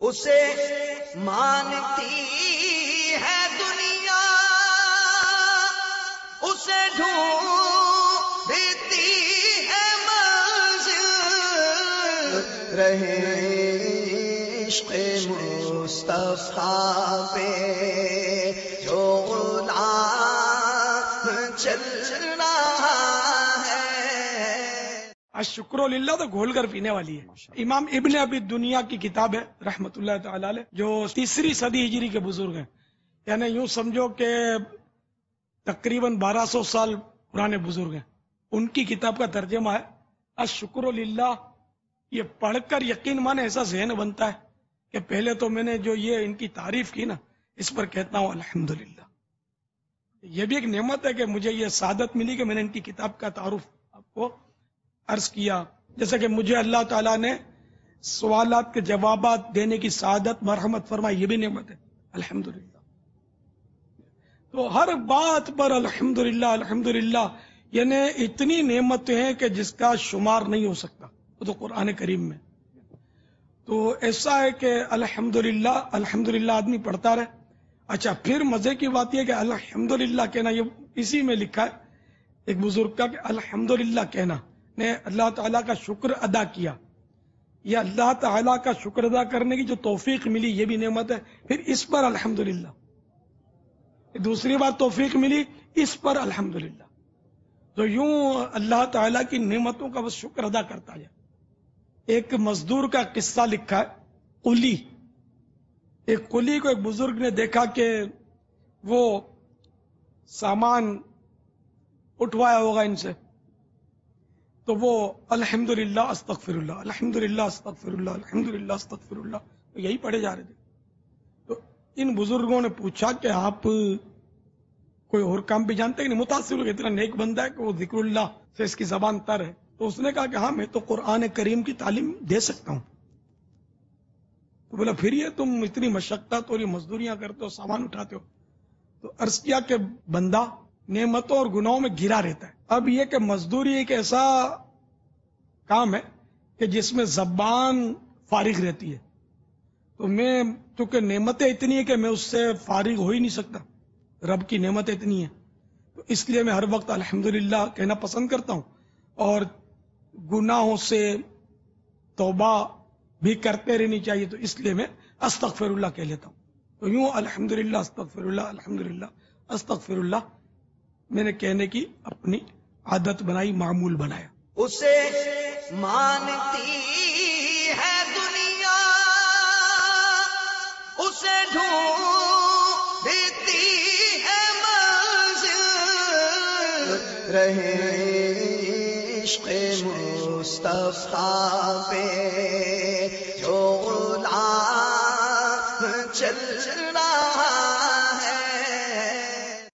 اسے مانتی ہے دنیا، اسے ڈھونڈتی ہے منزل، رہے عشق مصطفیٰ پہ جو غلام چل رہا ہے۔ الشکر للہ تو گھول کر پینے والی ہے۔ امام ابن ابی دنیا کی کتاب ہے رحمت اللہ تعالی علیہ، جو 3 صدی ہجری کے بزرگ ہیں، یعنی یوں سمجھو کہ تقریباً 1200 سال پرانے بزرگ ہیں، ان کی کتاب کا ترجمہ ہے الشکر للہ۔ یہ پڑھ کر یقین مانے ایسا ذہن بنتا ہے کہ پہلے تو میں نے جو یہ ان کی تعریف کی نا، اس پر کہتا ہوں الحمدللہ۔ یہ بھی ایک نعمت ہے کہ مجھے یہ سعادت ملی کہ میں نے ان کی کتاب کا تعارف آپ کو عرض کیا، جیسا کہ مجھے اللہ تعالیٰ نے سوالات کے جوابات دینے کی سعادت مرحمت فرمائی، یہ بھی نعمت ہے الحمدللہ۔ تو ہر بات پر الحمدللہ الحمدللہ، یعنی اتنی نعمتیں ہیں کہ جس کا شمار نہیں ہو سکتا، وہ تو قرآن کریم میں۔ تو ایسا ہے کہ الحمدللہ الحمدللہ آدمی پڑھتا رہے۔ اچھا، پھر مزے کی بات یہ کہ الحمدللہ کہنا، یہ اسی میں لکھا ہے ایک بزرگ کا کہ الحمدللہ کہنا نے اللہ تعالیٰ کا شکر ادا کیا، یا اللہ تعالیٰ کا شکر ادا کرنے کی جو توفیق ملی یہ بھی نعمت ہے۔ پھر اس پر الحمدللہ، دوسری بار توفیق ملی، اس پر الحمدللہ۔ تو یوں اللہ تعالیٰ کی نعمتوں کا بس شکر ادا کرتا جائے۔ ایک مزدور کا قصہ لکھا ہے، قلی۔ ایک قلی کو ایک بزرگ نے دیکھا کہ وہ سامان اٹھوایا ہوگا ان سے، تو وہ الحمدللہ استغفر اللہ الحمدللہ استغفر اللہ الحمدللہ استغفر اللہ یہی پڑھے جا رہے تھے۔ تو ان بزرگوں نے پوچھا کہ آپ کوئی اور کام بھی جانتے ہیں کہ نہیں؟ متاثر ہو گئے، اتنا نیک بندہ ہے کہ وہ ذکر اللہ سے اس کی زبان تر ہے۔ تو اس نے کہا کہ ہاں، میں تو قرآن کریم کی تعلیم دے سکتا ہوں۔ تو بولا پھر یہ تم اتنی مشقت اور یہ مزدوریاں کرتے ہو، سامان اٹھاتے ہو؟ تو عرض کیا کہ بندہ نعمتوں اور گناہوں میں گھرا رہتا ہے۔ اب یہ کہ مزدوری ایک ایسا کام ہے کہ جس میں زبان فارغ رہتی ہے، تو میں چونکہ نعمتیں اتنی ہیں کہ میں اس سے فارغ ہو ہی نہیں سکتا، رب کی نعمتیں اتنی ہیں، تو اس لیے میں ہر وقت الحمدللہ کہنا پسند کرتا ہوں، اور گناہوں سے توبہ بھی کرتے رہنی چاہیے، تو اس لیے میں استغفر اللہ کہہ لیتا ہوں۔ تو یوں الحمدللہ استغفر اللہ الحمدللہ استغفر اللہ میں نے کہنے کی اپنی عادت بنائی، معمول بنایا۔ اسے مانتی ہے دنیا، اسے ڈھونڈتی ہے منزل، رہے عشق مصطفیٰ پہ جو غلام چل رہا ہے۔